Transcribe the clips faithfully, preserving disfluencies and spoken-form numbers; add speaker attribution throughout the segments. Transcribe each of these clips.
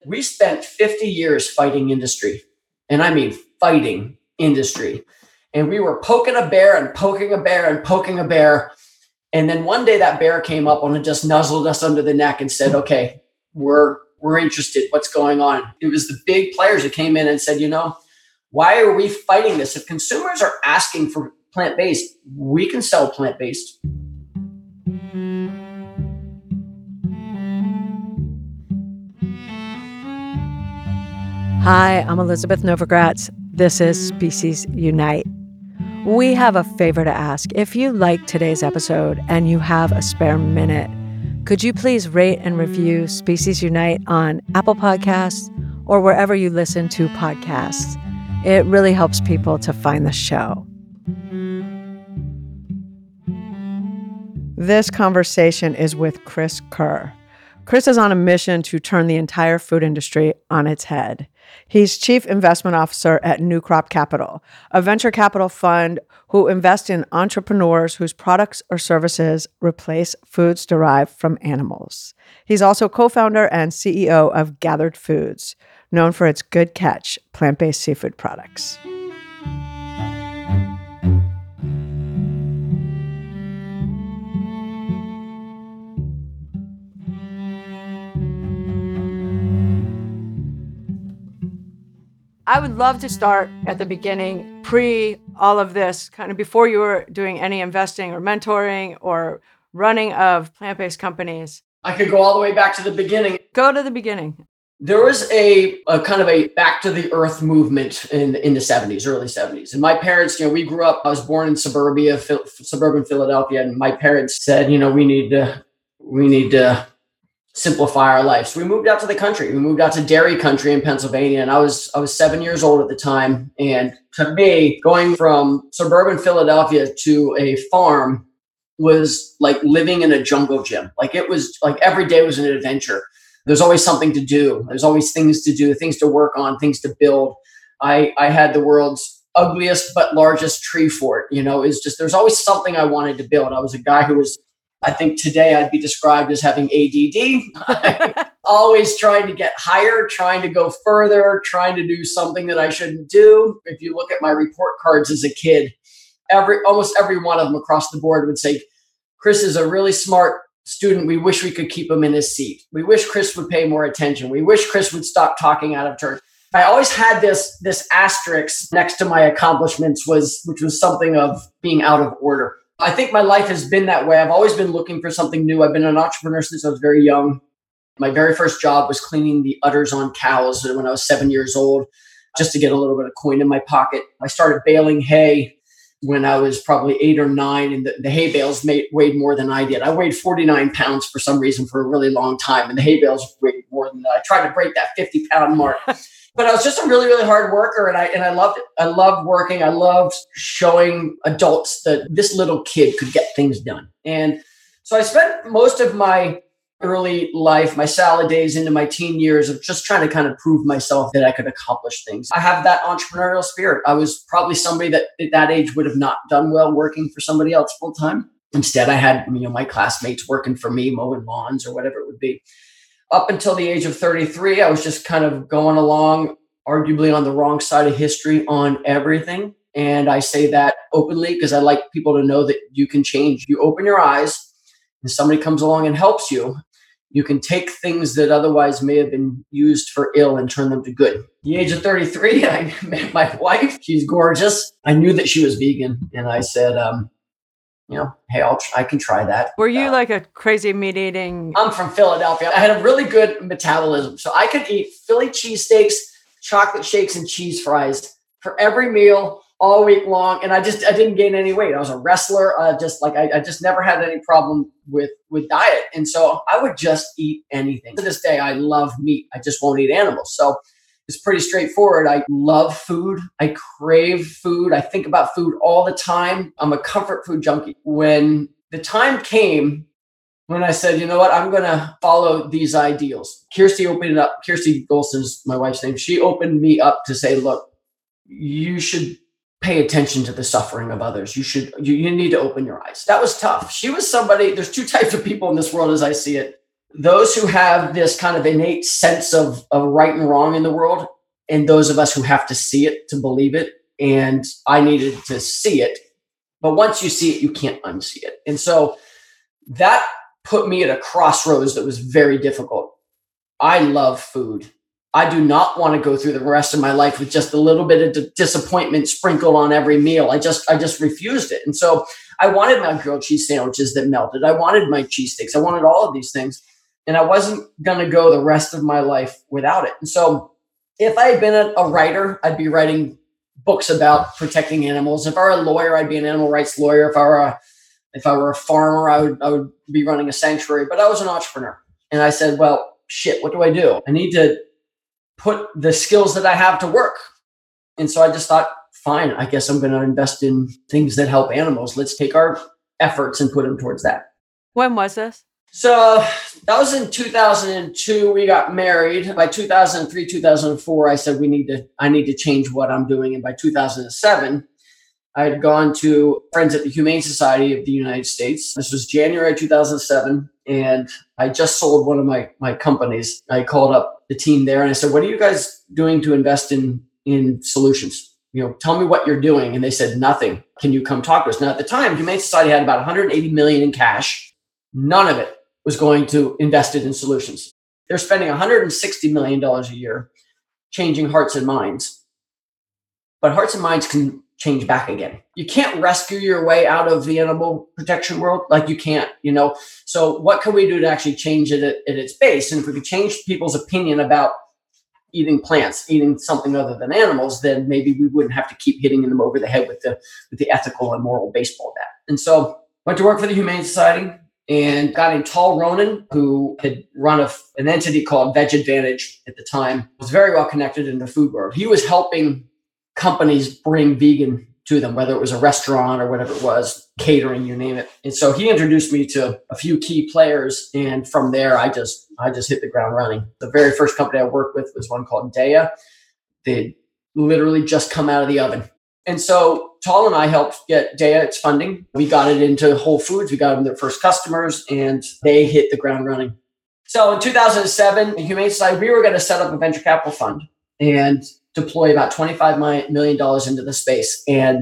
Speaker 1: We spent fifty years fighting industry. And I mean fighting industry. And we were poking a bear and poking a bear and poking a bear. And then one day that bear came up and just nuzzled us under the neck and said, okay, we're we're interested. What's going on? It was the big players that came in and said, you know, why are we fighting this? If consumers are asking for plant-based, we can sell plant-based.
Speaker 2: Hi, I'm Elizabeth Novogratz. This is Species Unite. We have a favor to ask. If you like today's episode and you have a spare minute, could you please rate and review Species Unite on Apple Podcasts or wherever you listen to podcasts? It really helps people to find the show. This conversation is with Chris Kerr. Chris is on a mission to turn the entire food industry on its head. He's Chief Investment Officer at New Crop Capital, a venture capital fund who invests in entrepreneurs whose products or services replace foods derived from animals. He's also co-founder and C E O of Gathered Foods, known for its Good Catch plant-based seafood products. I would love to start at the beginning, pre all of this, kind of before you were doing any investing or mentoring or running of plant-based companies.
Speaker 1: I could go all the way back to the beginning.
Speaker 2: Go to the beginning.
Speaker 1: There was a, a kind of a back to the earth movement in, in the seventies, early seventies. And my parents, you know, we grew up, I was born in suburbia, Phil, suburban Philadelphia. And my parents said, you know, we need to, we need to simplify our life. So we moved out to the country. We moved out to dairy country in Pennsylvania. And I was, I was seven years old at the time. And to me, going from suburban Philadelphia to a farm was like living in a jungle gym. Like it was like every day was an adventure. There's always something to do. There's always things to do, things to work on, things to build. I, I had the world's ugliest but largest tree fort. You know, it's just, there's always something I wanted to build. I was a guy who was, I think today I'd be described as having A D D. Always trying to get higher, trying to go further, trying to do something that I shouldn't do. If you look at my report cards as a kid, every almost every one of them across the board would say, Chris is a really smart student. We wish we could keep him in his seat. We wish Chris would pay more attention. We wish Chris would stop talking out of turn. I always had this, this asterisk next to my accomplishments, was which was something of being out of order. I think my life has been that way. I've always been looking for something new. I've been an entrepreneur since I was very young. My very first job was cleaning the udders on cows when I was seven years old, just to get a little bit of coin in my pocket. I started baling hay when I was probably eight or nine, and the, the hay bales made, weighed more than I did. I weighed forty-nine pounds for some reason for a really long time, and the hay bales weighed more than that. I tried to break that fifty pound mark. But I was just a really, really hard worker, and I and I loved it. I loved working. I loved showing adults that this little kid could get things done. And so I spent most of my early life, my salad days into my teen years, of just trying to kind of prove myself that I could accomplish things. I have that entrepreneurial spirit. I was probably somebody that at that age would have not done well working for somebody else full time. Instead, I had, you know, my classmates working for me, mowing lawns or whatever it would be. Up until the age of thirty-three, I was just kind of going along, arguably on the wrong side of history on everything. And I say that openly because I like people to know that you can change. You open your eyes and somebody comes along and helps you. You can take things that otherwise may have been used for ill and turn them to good. At the age of thirty-three, I met my wife. She's gorgeous. I knew that she was vegan. And I said, um, you know, hey, I'll tr- I can try that.
Speaker 2: Were you
Speaker 1: uh,
Speaker 2: like a crazy meat eating?
Speaker 1: I'm from Philadelphia. I had a really good metabolism. So I could eat Philly cheesesteaks, chocolate shakes, and cheese fries for every meal all week long. And I just, I didn't gain any weight. I was a wrestler. Uh, just like, I, I just never had any problem with, with diet. And so I would just eat anything. To this day, I love meat. I just won't eat animals. So it's pretty straightforward. I love food. I crave food. I think about food all the time. I'm a comfort food junkie. When the time came when I said, you know what, I'm going to follow these ideals. Kirsty opened it up. Kirsty Golston's my wife's name. She opened me up to say, look, you should pay attention to the suffering of others. You should, you, you need to open your eyes. That was tough. She was somebody, there's two types of people in this world as I see it. those who have this kind of innate sense of, of right and wrong in the world, and those of us who have to see it to believe it. And I needed to see it. But once you see it, you can't unsee it. And so that put me at a crossroads that was very difficult. I love food. I do not want to go through the rest of my life with just a little bit of d- disappointment sprinkled on every meal. I just, I just refused it. And so I wanted my grilled cheese sandwiches that melted. I wanted my cheesesteaks. I wanted all of these things. And I wasn't going to go the rest of my life without it. And so if I had been a, a writer, I'd be writing books about protecting animals. If I were a lawyer, I'd be an animal rights lawyer. If I were a, if I were a farmer, I would, I would be running a sanctuary. But I was an entrepreneur. And I said, well, shit, what do I do? I need to put the skills that I have to work. And so I just thought, fine, I guess I'm going to invest in things that help animals. Let's take our efforts and put them towards that.
Speaker 2: When was this?
Speaker 1: So that was in two thousand two. We got married. By two thousand three, two thousand four, I said, we need to, I need to change what I'm doing. And by two thousand seven, I had gone to Friends at the Humane Society of the United States. This was January two thousand seven. And I just sold one of my, my companies. I called up the team there and I said, what are you guys doing to invest in, in solutions? You know, tell me what you're doing. And they said, nothing. Can you come talk to us? Now at the time, Humane Society had about one hundred eighty million in cash. None of it was going to invest it in solutions. They're spending one hundred sixty million dollars a year changing hearts and minds. But hearts and minds can change back again. You can't rescue your way out of the animal protection world. Like you can't, you know. So what can we do to actually change it at, at its base? And if we could change people's opinion about eating plants, eating something other than animals, then maybe we wouldn't have to keep hitting them over the head with the with the ethical and moral baseball bat. And so went to work for the Humane Society and got in Tal Ronan, who had run a, an entity called Veg Advantage at the time, was very well connected in the food world. He was helping companies bring vegan to them, whether it was a restaurant or whatever it was, catering, you name it. And so he introduced me to a few key players. And from there, I just I just hit the ground running. The very first company I worked with was one called Daiya. They'd literally just come out of the oven. And so Tal and I helped get Daiya its funding. We got it into Whole Foods. We got them their first customers, and they hit the ground running. So in two thousand seven, in Humane Society, we were going to set up a venture capital fund and deploy about twenty-five million dollars into the space. And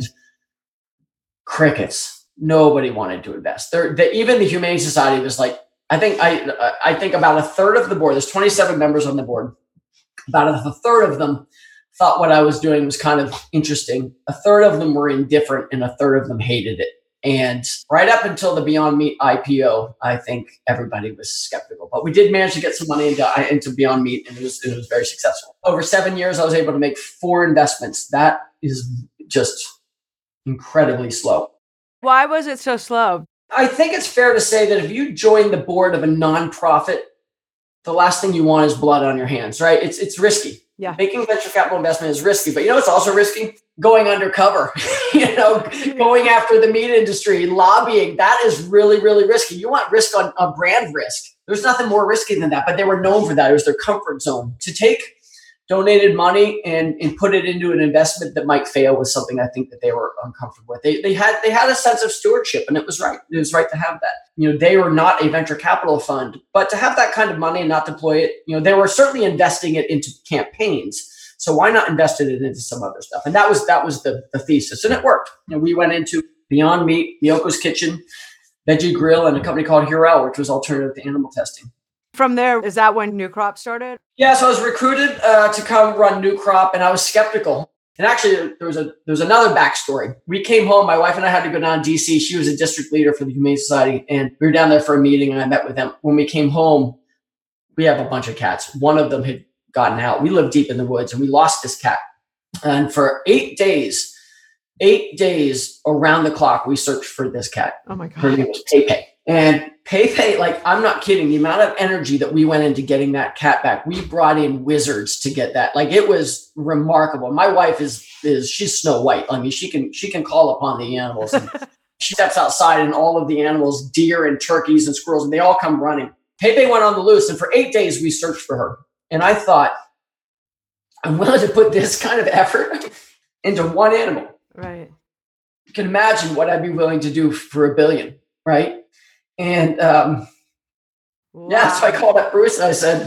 Speaker 1: crickets. Nobody wanted to invest. There, the, even the Humane Society was like, I think I I think about a third of the board, there's twenty-seven members on the board, about a third of them thought what I was doing was kind of interesting. A third of them were indifferent and a third of them hated it. And right up until the Beyond Meat I P O, I think everybody was skeptical. But we did manage to get some money into, into Beyond Meat, and it was, it was very successful. Over seven years, I was able to make four investments. That is just incredibly slow.
Speaker 2: Why was it so slow?
Speaker 1: I think it's fair to say that if you join the board of a nonprofit, the last thing you want is blood on your hands, right? It's it's risky.
Speaker 2: Yeah.
Speaker 1: Making venture capital investment is risky, but you know, it's also risky going undercover, you know, going after the meat industry, lobbying. That is really, really risky. You want risk on a brand risk. There's nothing more risky than that, but they were known for that. It was their comfort zone. To take donated money and, and put it into an investment that might fail was something I think that they were uncomfortable with. They they had they had a sense of stewardship, and it was right. It was right to have that. You know, they were not a venture capital fund, but to have that kind of money and not deploy it, you know, they were certainly investing it into campaigns. So why not invest it into some other stuff? And that was that was the, the thesis, and it worked. You know, we went into Beyond Meat, Miyoko's Kitchen, Veggie Grill, and a company called Hurel, which was alternative to animal testing.
Speaker 2: From there, is that when New Crop started?
Speaker 1: Yeah, so I was recruited uh, to come run New Crop, and I was skeptical. And actually, there was a there was another backstory. We came home. My wife and I had to go down to D C. She was a district leader for the Humane Society, and we were down there for a meeting, and I met with them. When we came home, we have a bunch of cats. One of them had gotten out. We lived deep in the woods, and we lost this cat. And for eight days, eight days around the clock, we searched for this cat.
Speaker 2: Oh my God.
Speaker 1: Her name was Pepe. And Pepe, like, I'm not kidding. The amount of energy that we went into getting that cat back, we brought in wizards to get that. Like, it was remarkable. My wife is, is she's Snow White. I mean, she can, she can call upon the animals. And she steps outside and all of the animals, deer and turkeys and squirrels, and they all come running. Pepe went on the loose. And for eight days, we searched for her. And I thought, I'm willing to put this kind of effort into one animal.
Speaker 2: Right.
Speaker 1: You can imagine what I'd be willing to do for a billion, right? And um,
Speaker 2: Wow.
Speaker 1: Yeah, so I called up Bruce and I said,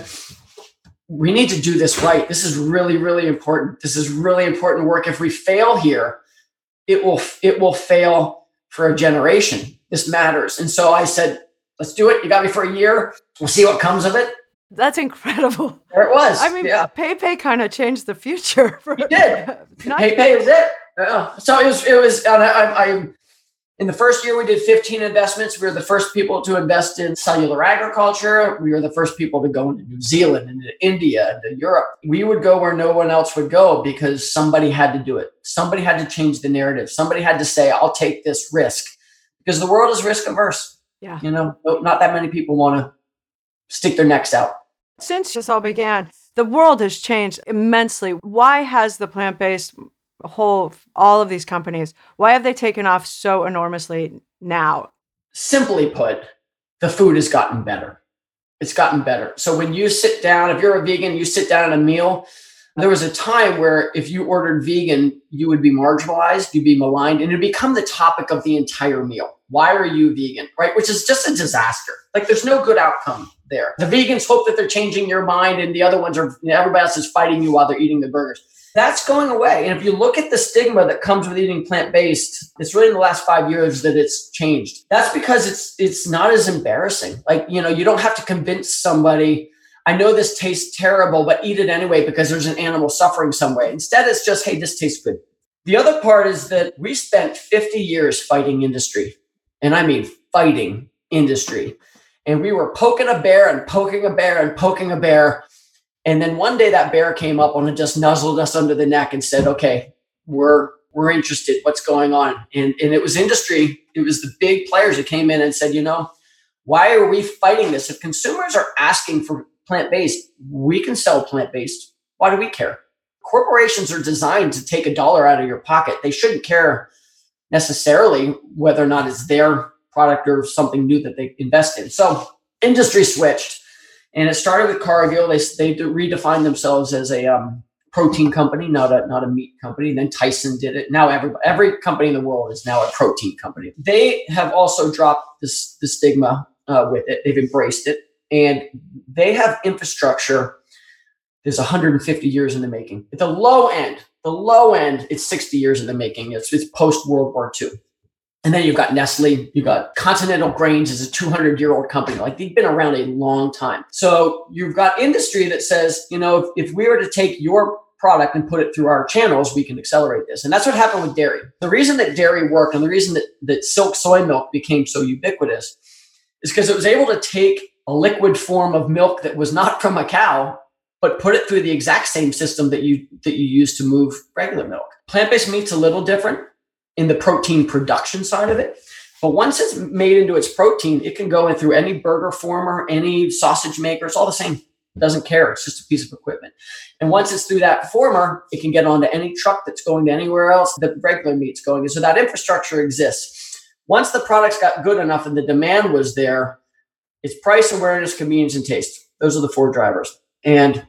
Speaker 1: we need to do this right. This is really, really important. This is really important work. If we fail here, it will it will fail for a generation. This matters. And so I said, let's do it. You got me for a year. We'll see what comes of it.
Speaker 2: That's incredible.
Speaker 1: There it was.
Speaker 2: I mean,
Speaker 1: yeah.
Speaker 2: PayPay kind of changed the future. For,
Speaker 1: He did. PayPay is it. Yeah. So it was, it was, and I, I, I, in the first year we did fifteen investments. We were the first people to invest in cellular agriculture. We were the first people to go into New Zealand, into India, into Europe. We would go where no one else would go because somebody had to do it. Somebody had to change the narrative. Somebody had to say, I'll take this risk, because the world is risk averse.
Speaker 2: Yeah.
Speaker 1: You know, not that many people want to stick their necks out.
Speaker 2: Since this all began, the world has changed immensely. Why has the plant-based whole, all of these companies, why have they taken off so enormously now?
Speaker 1: Simply put, the food has gotten better. It's gotten better. So when you sit down, if you're a vegan, you sit down at a meal. There was a time where if you ordered vegan, you would be marginalized, you'd be maligned, and it'd become the topic of the entire meal. Why are you vegan? Right? Which is just a disaster. Like, there's no good outcome there. The vegans hope that they're changing your mind, and the other ones are, you know, everybody else is fighting you while they're eating the burgers. That's going away. And if you look at the stigma that comes with eating plant-based, it's really in the last five years that it's changed. That's because it's it's not as embarrassing. Like, you know, you don't have to convince somebody, I know this tastes terrible, but eat it anyway because there's an animal suffering some way. Instead, it's just, hey, this tastes good. The other part is that we spent fifty years fighting industry. And I mean fighting industry. And we were poking a bear and poking a bear and poking a bear. And then one day that bear came up and just nuzzled us under the neck and said, okay, we're we're interested. What's going on? And, and it was industry. It was the big players that came in and said, you know, why are we fighting this? If consumers are asking for plant-based, we can sell plant-based. Why do we care? Corporations are designed to take a dollar out of your pocket. They shouldn't care necessarily whether or not it's their product or something new that they invest in. So industry switched. And it started with Cargill. They they redefined themselves as a um, protein company, not a not a meat company. And then Tyson did it. Now every every company in the world is now a protein company. They have also dropped this the stigma uh, with it. They've embraced it, and they have infrastructure that's one hundred fifty years in the making. At the low end, the low end, it's sixty years in the making. It's it's post World War Two. And then you've got Nestle, you've got Continental Grains is a two hundred year old company. Like, they've been around a long time. So you've got industry that says, you know, if, if we were to take your product and put it through our channels, we can accelerate this. And that's what happened with dairy. The reason that dairy worked and the reason that, that silk soy milk became so ubiquitous is because it was able to take a liquid form of milk that was not from a cow, but put it through the exact same system that you that you use to move regular milk. Plant-based meat's a little different in the protein production side of it. But once it's made into its protein, it can go in through any burger former, any sausage maker. It's all the same. It doesn't care. It's just a piece of equipment. And once it's through that former, it can get onto any truck that's going to anywhere else that regular meat's going. And so that infrastructure exists. Once the products got good enough and the demand was there, it's price, awareness, convenience, and taste. Those are the four drivers. And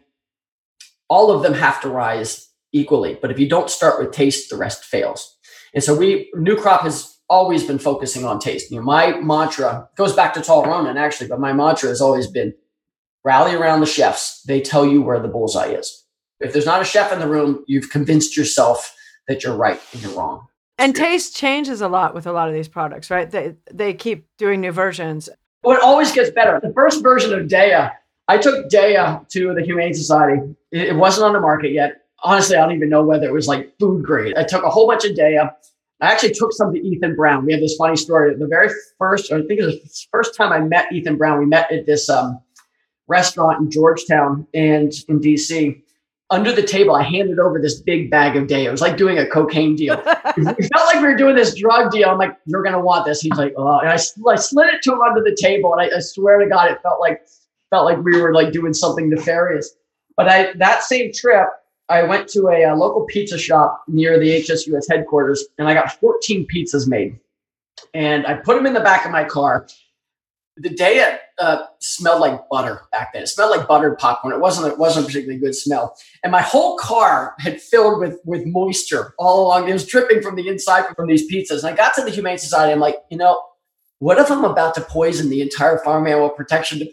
Speaker 1: all of them have to rise equally. But if you don't start with taste, the rest fails. And so we, New Crop has always been focusing on taste. You know, my mantra goes back to Tall Ronan, actually, but my mantra has always been rally around the chefs. They tell you where the bullseye is. If there's not a chef in the room, you've convinced yourself that you're right and you're wrong.
Speaker 2: And taste changes a lot with a lot of these products, right? They they keep doing new versions.
Speaker 1: Well, it always gets better. The first version of Daiya, I took Daiya to the Humane Society. It wasn't on the market yet. Honestly, I don't even know whether it was like food grade. I took a whole bunch of Daiya. I actually took some to Ethan Brown. We have this funny story. The very first, I think it was the first time I met Ethan Brown, we met at this um, restaurant in Georgetown and in D C. Under the table, I handed over this big bag of Daiya. It was like doing a cocaine deal. It felt like we were doing this drug deal. I'm like, you're going to want this. He's like, oh, and I, I slid it to him under the table. And I, I swear to God, it felt like, felt like we were like doing something nefarious. But I, that same trip, I went to a, a local pizza shop near the H S U S headquarters, and I got fourteen pizzas made. And I put them in the back of my car. The Daiya uh, smelled like butter back then. It smelled like buttered popcorn. It wasn't, it wasn't a particularly good smell. And my whole car had filled with, with moisture all along. It was dripping from the inside from these pizzas. And I got to the Humane Society. I'm like, you know, what if I'm about to poison the entire Farm Animal Protection Department?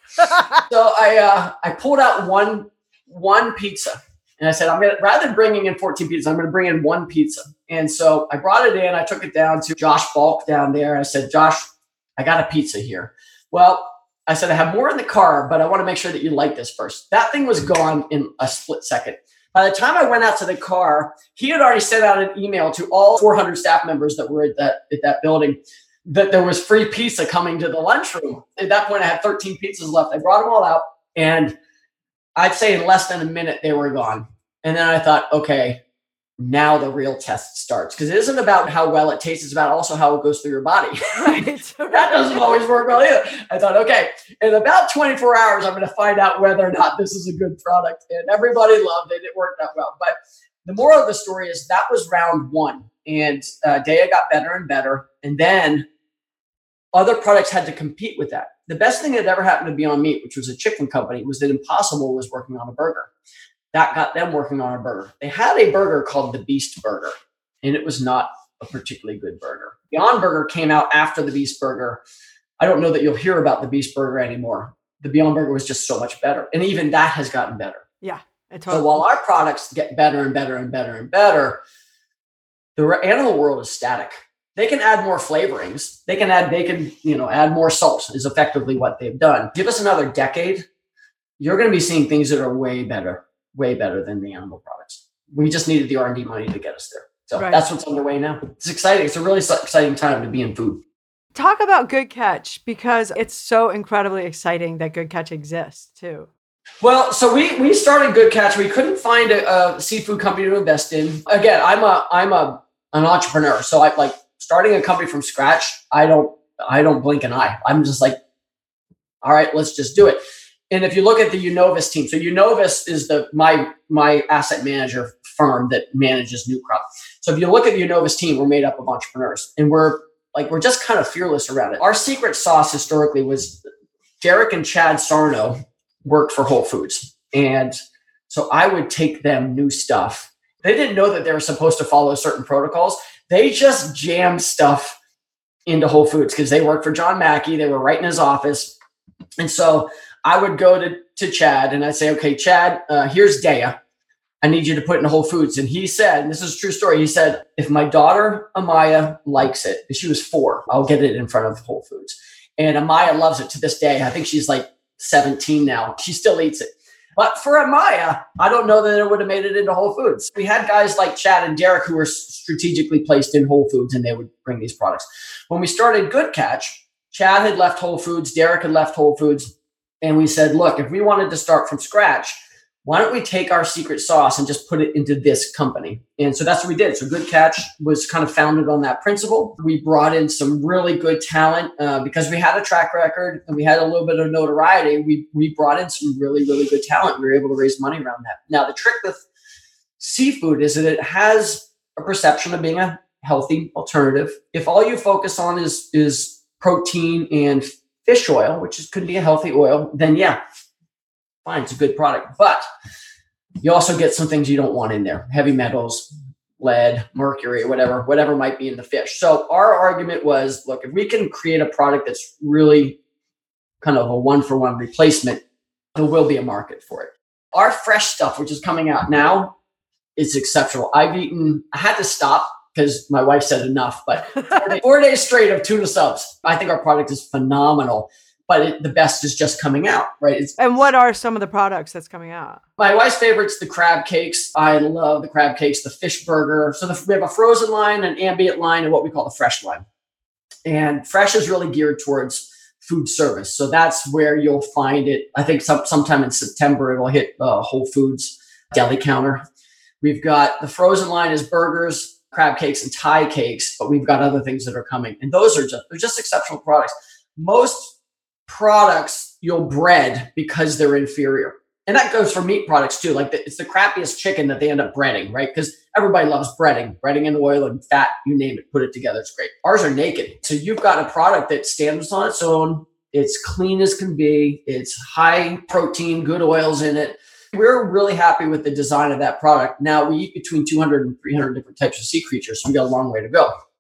Speaker 1: So I uh, I pulled out one one pizza, and I said, I'm gonna, rather than bringing in fourteen pizzas, I'm gonna bring in one pizza. And so I brought it in. I took it down to Josh Balk down there. I said, Josh, I got a pizza here. Well, I said, I have more in the car, but I want to make sure that you like this first. That thing was gone in a split second. By the time I went out to the car, he had already sent out an email to all four hundred staff members that were at that at that building that there was free pizza coming to the lunchroom. At that point, I had thirteen pizzas left. I brought them all out, and I'd say in less than a minute, they were gone. And then I thought, okay, now the real test starts. Because it isn't about how well it tastes, it's about also how it goes through your body.
Speaker 2: Right.
Speaker 1: That doesn't always work well either. I thought, okay, in about twenty-four hours, I'm going to find out whether or not this is a good product. And everybody loved it. It worked out well. But the moral of the story is that was round one. And uh, Daiya got better and better. And then other products had to compete with that. The best thing that ever happened to Beyond Meat, which was a chicken company, was that Impossible was working on a burger. That got them working on a burger. They had a burger called the Beast Burger, and it was not a particularly good burger. Beyond Burger came out after the Beast Burger. I don't know that you'll hear about the Beast Burger anymore. The Beyond Burger was just so much better. And even that has gotten better.
Speaker 2: Yeah. Totally.
Speaker 1: So while our products get better and better and better and better, the animal world is static. They can add more flavorings. They can add, they can, you know, add more salt is effectively what they've done. Give us another decade. You're going to be seeing things that are way better, way better than the animal products. We just needed the R and D money to get us there. So right. That's what's underway now. It's exciting. It's a really exciting time to be in food.
Speaker 2: Talk about Good Catch, because it's so incredibly exciting that Good Catch exists too.
Speaker 1: Well, so we we started Good Catch. We couldn't find a, a seafood company to invest in. Again, I'm a I'm a an entrepreneur, so I like starting a company from scratch. I don't I don't blink an eye. I'm just like, all right, let's just do it. And if you look at the Unovis team, so Unovis is the my my asset manager firm that manages New Crop. So if you look at the Unovis team, we're made up of entrepreneurs, and we're like we're just kind of fearless around it. Our secret sauce historically was Derek and Chad Sarno worked for Whole Foods, and so I would take them new stuff. They didn't know that they were supposed to follow certain protocols. They just jammed stuff into Whole Foods because they worked for John Mackey. They were right in his office, and so I would go to, to Chad and I'd say, okay, Chad, uh, here's Daiya. I need you to put it in Whole Foods. And he said, and this is a true story, he said, if my daughter, Amaya, likes it, she was four, I'll get it in front of Whole Foods. And Amaya loves it to this day. I think she's like seventeen now. She still eats it. But for Amaya, I don't know that it would have made it into Whole Foods. We had guys like Chad and Derek who were strategically placed in Whole Foods, and they would bring these products. When we started Good Catch, Chad had left Whole Foods, Derek had left Whole Foods. And we said, look, if we wanted to start from scratch, why don't we take our secret sauce and just put it into this company? And so that's what we did. So Good Catch was kind of founded on that principle. We brought in some really good talent uh, because we had a track record and we had a little bit of notoriety. We we brought in some really, really good talent. We were able to raise money around that. Now, the trick with seafood is that it has a perception of being a healthy alternative. If all you focus on is, is protein and fish oil, which is, could be a healthy oil, then yeah, fine, it's a good product. But you also get some things you don't want in there. Heavy metals, lead, mercury, whatever, whatever might be in the fish. So our argument was, look, if we can create a product that's really kind of a one-for-one replacement, there will be a market for it. Our fresh stuff, which is coming out now, is exceptional. I've eaten, I had to stop because my wife said enough, but four, day, four days straight of tuna subs. I think our product is phenomenal, but it, the best is just coming out, right? It's,
Speaker 2: and what are some of the products that's coming out?
Speaker 1: My wife's favorite's the crab cakes. I love the crab cakes, the fish burger. So the, we have a frozen line, an ambient line, and what we call the fresh line. And fresh is really geared towards food service. So that's where you'll find it. I think some, sometime in September, it'll hit uh, Whole Foods deli counter. We've got the frozen line is burgers, crab cakes, and Thai cakes, but we've got other things that are coming. And those are just, they're just exceptional products. Most products you'll bread because they're inferior. And that goes for meat products too. Like the, it's the crappiest chicken that they end up breading, right? Because everybody loves breading, breading in oil and fat, you name it, put it together. It's great. Ours are naked. So you've got a product that stands on its own. It's clean as can be. It's high protein, good oils in it. We're really happy with the design of that product. Now we eat between two hundred and three hundred different types of sea creatures. So we got a long way to go.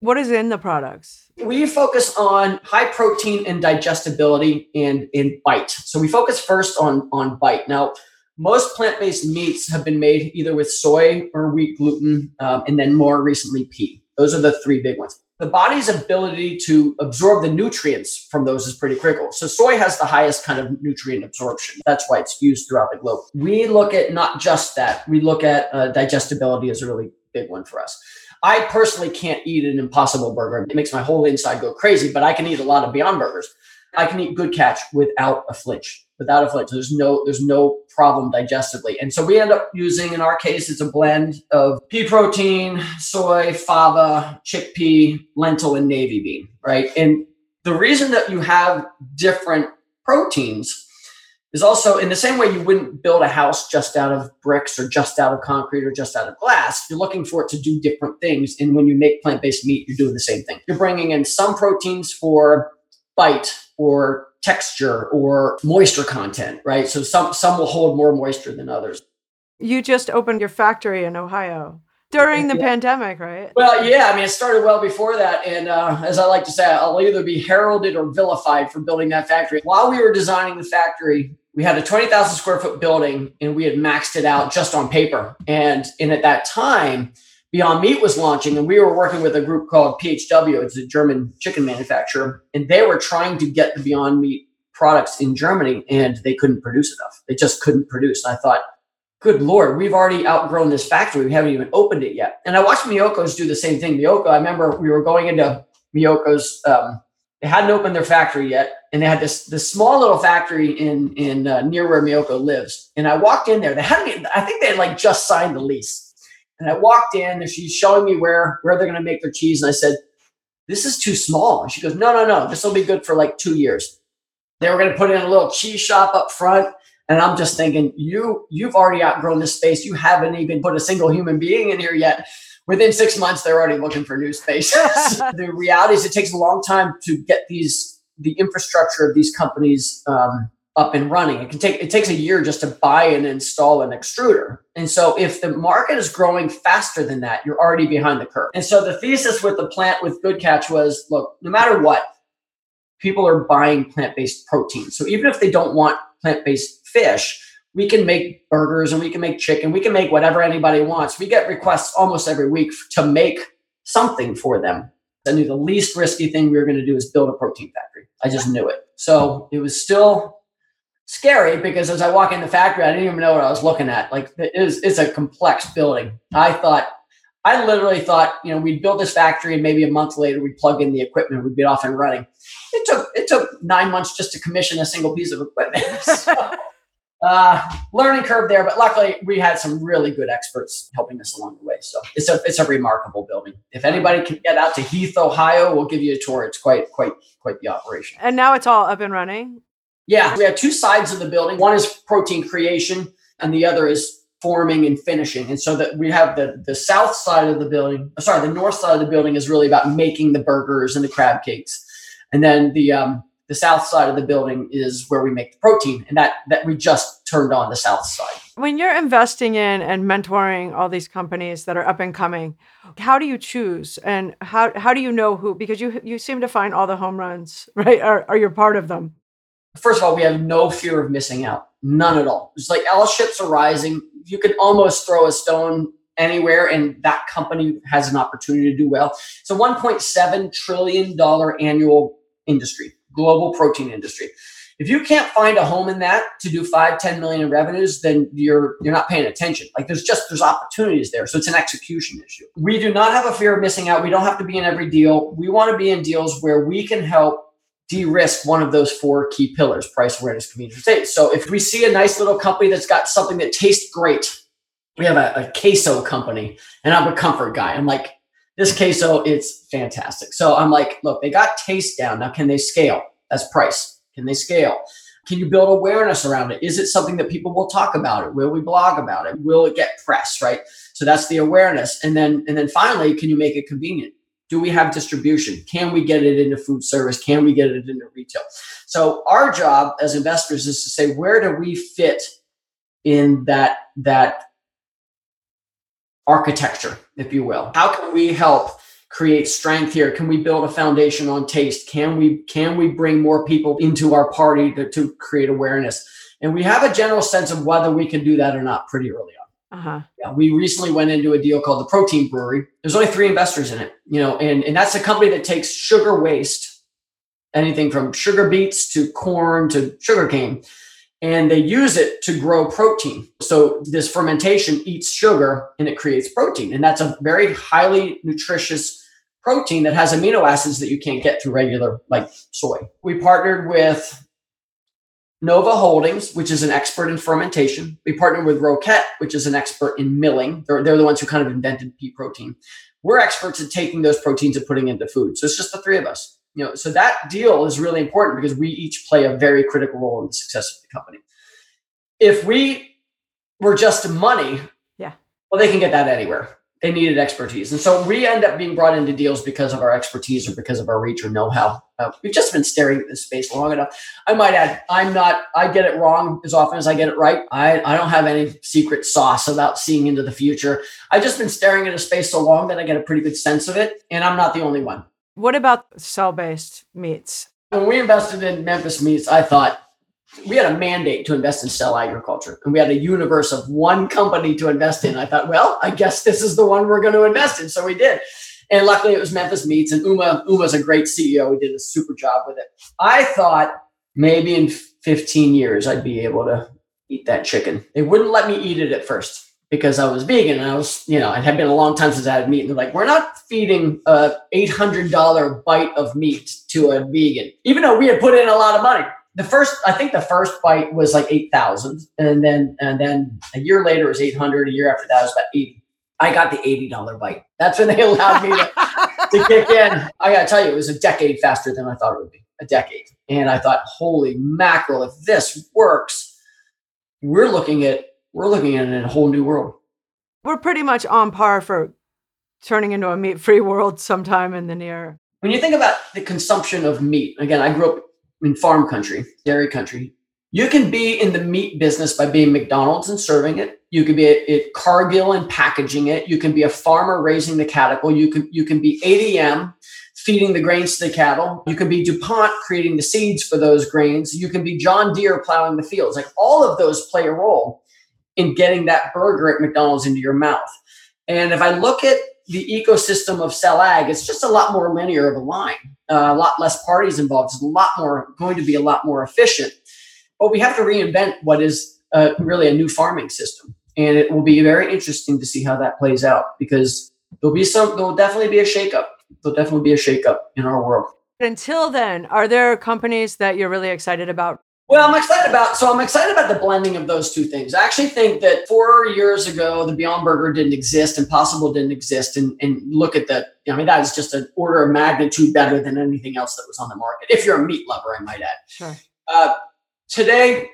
Speaker 2: What is in the products?
Speaker 1: We focus on high protein and digestibility and in bite. So we focus first on, on bite. Now, most plant-based meats have been made either with soy or wheat gluten, um, and then more recently pea. Those are the three big ones. The body's ability to absorb the nutrients from those is pretty critical. So soy has the highest kind of nutrient absorption. That's why it's used throughout the globe. We look at not just that. We look at uh, digestibility as a really big one for us. I personally can't eat an Impossible Burger. It makes my whole inside go crazy, but I can eat a lot of Beyond Burgers. I can eat Good Catch without a flinch, without a flinch. There's no, there's no problem digestively. And so we end up using, in our case, it's a blend of pea protein, soy, fava, chickpea, lentil, and navy bean, right? And the reason that you have different proteins is also in the same way you wouldn't build a house just out of bricks or just out of concrete or just out of glass. You're looking for it to do different things. And when you make plant-based meat, you're doing the same thing. You're bringing in some proteins for bite or texture or moisture content, right? So some, some will hold more moisture than others.
Speaker 2: You just opened your factory in Ohio during the yeah. pandemic, right?
Speaker 1: Well, yeah. I mean, it started well before that. And uh, as I like to say, I'll either be heralded or vilified for building that factory. While we were designing the factory, we had a twenty thousand square foot building and we had maxed it out just on paper. And, and at that time, Beyond Meat was launching and we were working with a group called P H W. It's a German chicken manufacturer. And they were trying to get the Beyond Meat products in Germany and they couldn't produce enough. They just couldn't produce. And I thought, good Lord, we've already outgrown this factory. We haven't even opened it yet. And I watched Miyoko's do the same thing. Miyoko, I remember we were going into Miyoko's, um, they hadn't opened their factory yet. And they had this, this small little factory in, in uh, near where Miyoko lives. And I walked in there. They hadn't, I think they had like just signed the lease. And I walked in and she's showing me where, where they're going to make their cheese. And I said, this is too small. And she goes, no, no, no. This will be good for like two years. They were going to put in a little cheese shop up front. And I'm just thinking, you, you've already outgrown this space. You haven't even put a single human being in here yet. Within six months, they're already looking for new spaces. The reality is it takes a long time to get these, the infrastructure of these companies um, up and running. It can take, it takes a year just to buy and install an extruder. And so if the market is growing faster than that, you're already behind the curve. And so the thesis with the plant with Good Catch was, look, no matter what, people are buying plant-based protein. So even if they don't want plant-based fish, we can make burgers and we can make chicken. We can make whatever anybody wants. We get requests almost every week to make something for them. I knew the least risky thing we were going to do is build a protein factory. I just knew it. So it was still scary because as I walk in the factory, I didn't even know what I was looking at. Like it is, it's a complex building. I thought, I literally thought, you know, we'd build this factory and maybe a month later we'd plug in the equipment and we'd be off and running. It took, it took nine months just to commission a single piece of equipment. So, Uh, learning curve there, but luckily we had some really good experts helping us along the way. So it's a it's a remarkable building. If anybody can get out to Heath, Ohio, we'll give you a tour. It's quite quite quite the operation.
Speaker 2: And now it's all up and running.
Speaker 1: Yeah, we have two sides of the building. One is protein creation, and the other is forming and finishing. And so that we have the the south side of the building. Sorry, the north side of the building is really about making the burgers and the crab cakes, and then the um, The south side of the building is where we make the protein, and that that we just turned on the south side.
Speaker 2: When you're investing in and mentoring all these companies that are up and coming, how do you choose and how how do you know who? Because you you seem to find all the home runs, right? Or, or you're part of them.
Speaker 1: First of all, we have no fear of missing out, none at all. It's like all ships are rising. You could almost throw a stone anywhere, and that company has an opportunity to do well. It's a one point seven trillion dollars annual industry. Global protein industry. If you can't find a home in that to do five, ten million in revenues, then you're you're not paying attention. Like there's just there's opportunities there. So it's an execution issue. We do not have a fear of missing out. We don't have to be in every deal. We want to be in deals where we can help de-risk one of those four key pillars: price, awareness, convenience, taste. So if we see a nice little company that's got something that tastes great, we have a, a queso company, and I'm a comfort guy. I'm like, this queso, it's fantastic. So I'm like, look, they got taste down. Now, can they scale? That's price. Can they scale? Can you build awareness around it? Is it something that people will talk about it? Will we blog about it? Will it get press, right? So that's the awareness. And then, and then finally, can you make it convenient? Do we have distribution? Can we get it into food service? Can we get it into retail? So our job as investors is to say, where do we fit in that, that architecture, if you will? How can we help create strength here? Can we build a foundation on taste? Can we can we bring more people into our party to, to create awareness? And we have a general sense of whether we can do that or not pretty early on.
Speaker 2: Uh-huh.
Speaker 1: Yeah, we recently went into a deal called the Protein Brewery. There's only three investors in it, you know, and, and that's a company that takes sugar waste, anything from sugar beets to corn to sugarcane, and they use it to grow protein. So this fermentation eats sugar and it creates protein. And that's a very highly nutritious protein that has amino acids that you can't get through regular like soy. We partnered with Nova Holdings, which is an expert in fermentation. We partnered with Roquette, which is an expert in milling. They're, they're the ones who kind of invented pea protein. We're experts at taking those proteins and putting into food. So it's just the three of us. You know, so that deal is really important because we each play a very critical role in the success of the company. If we were just money,
Speaker 2: yeah,
Speaker 1: well, they can get that anywhere. They needed expertise. And so we end up being brought into deals because of our expertise or because of our reach or know-how. Uh, we've just been staring at this space long enough. I might add, I'm not, I get it wrong as often as I get it right. I, I don't have any secret sauce about seeing into the future. I've just been staring at a space so long that I get a pretty good sense of it. And I'm not the only one.
Speaker 2: What about cell-based meats?
Speaker 1: When we invested in Memphis Meats, I thought we had a mandate to invest in cell agriculture. And we had a universe of one company to invest in. I thought, well, I guess this is the one we're going to invest in. So we did. And luckily it was Memphis Meats. And Uma, Uma's a great C E O. He did a super job with it. I thought maybe in fifteen years, I'd be able to eat that chicken. They wouldn't let me eat it at first because I was vegan and I was, you know, it had been a long time since I had meat. And they're like, we're not feeding a eight hundred dollars bite of meat to a vegan, even though we had put in a lot of money. The first, I think the first bite was like eight thousand. And then, and then a year later it was eight hundred. A year after that it was about eighty. I got the eighty dollars bite. That's when they allowed me to, to kick in. I got to tell you, it was a decade faster than I thought it would be. A decade. And I thought, holy mackerel, if this works, we're looking at, we're looking at a whole new world.
Speaker 2: We're pretty much on par for turning into a meat-free world sometime in the near.
Speaker 1: When you think about the consumption of meat, again, I grew up in farm country, dairy country. You can be in the meat business by being McDonald's and serving it. You can be at, at Cargill and packaging it. You can be a farmer raising the cattle. You can you can be A D M feeding the grains to the cattle. You can be DuPont creating the seeds for those grains. You can be John Deere plowing the fields. Like all of those play a role in getting that burger at McDonald's into your mouth. And if I look at the ecosystem of cell ag, it's just a lot more linear of a line, uh, a lot less parties involved. It's a lot more going to be a lot more efficient. But we have to reinvent what is uh, really a new farming system. And it will be very interesting to see how that plays out because there'll be some, there'll definitely be a shakeup. There'll definitely be a shakeup in our world.
Speaker 2: Until then, are there companies that you're really excited about?
Speaker 1: Well, I'm excited about, so I'm excited about the blending of those two things. I actually think that four years ago, the Beyond Burger didn't exist, Impossible didn't exist. And, and look at the, I mean, that is just an order of magnitude better than anything else that was on the market. If you're a meat lover, I might add.
Speaker 2: Sure.
Speaker 1: Uh, today,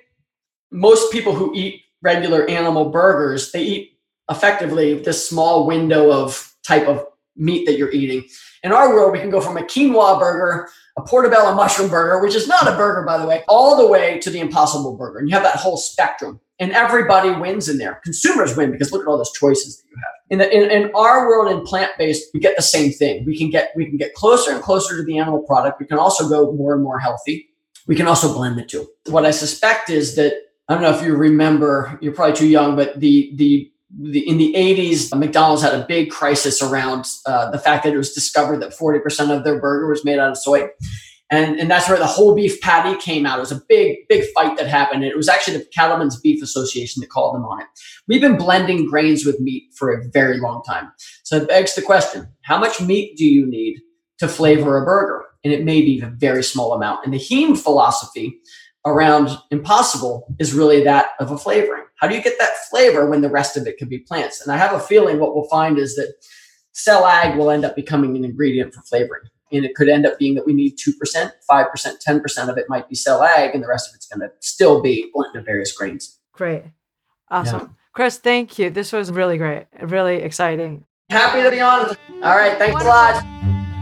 Speaker 1: most people who eat regular animal burgers, they eat effectively this small window of type of meat that you're eating. In our world, we can go from a quinoa burger, a portobello mushroom burger, which is not a burger, by the way, all the way to the Impossible Burger. And you have that whole spectrum. And everybody wins in there. Consumers win because look at all those choices that you have. In, the, in, in our world, in plant-based, we get the same thing. We can get we can get closer and closer to the animal product. We can also go more and more healthy. We can also blend the two. What I suspect is that, I don't know if you remember, you're probably too young, but the the The, in the eighties, McDonald's had a big crisis around uh, the fact that it was discovered that forty percent of their burger was made out of soy. And, and that's where the whole beef patty came out. It was a big, big fight that happened. And it was actually the Cattlemen's Beef Association that called them on it. We've been blending grains with meat for a very long time. So it begs the question, how much meat do you need to flavor a burger? And it may be a very small amount. And the heme philosophy around Impossible is really that of a flavoring. How do you get that flavor when the rest of it could be plants? And I have a feeling what we'll find is that cell ag will end up becoming an ingredient for flavoring. And it could end up being that we need two percent, five percent, ten percent of it might be cell ag, and the rest of it's going to still be blend of various grains.
Speaker 2: Great. Awesome. Yeah. Chris, thank you. This was really great. Really exciting.
Speaker 1: Happy to be on. All right. Thanks Wonderful. a lot.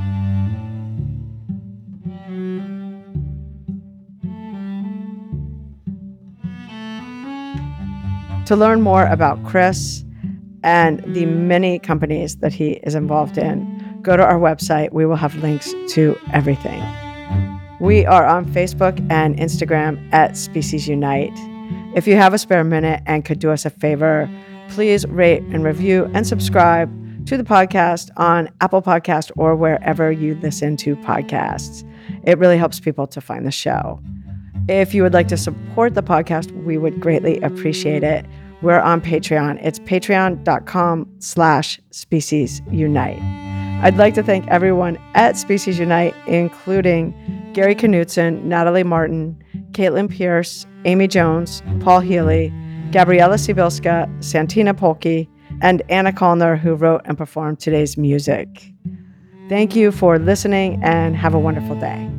Speaker 2: To learn more about Chris and the many companies that he is involved in, go to our website. We will have links to everything. We are on Facebook and Instagram at Species Unite. If you have a spare minute and could do us a favor, please rate and review and subscribe to the podcast on Apple Podcast or wherever you listen to podcasts. It really helps people to find the show. If you would like to support the podcast, we would greatly appreciate it. We're on Patreon. It's patreon.com slash Species Unite. I'd like to thank everyone at Species Unite, including Gary Knutson, Natalie Martin, Caitlin Pierce, Amy Jones, Paul Healy, Gabriella Sibilska, Santina Polke, and Anna Callner, who wrote and performed today's music. Thank you for listening and have a wonderful day.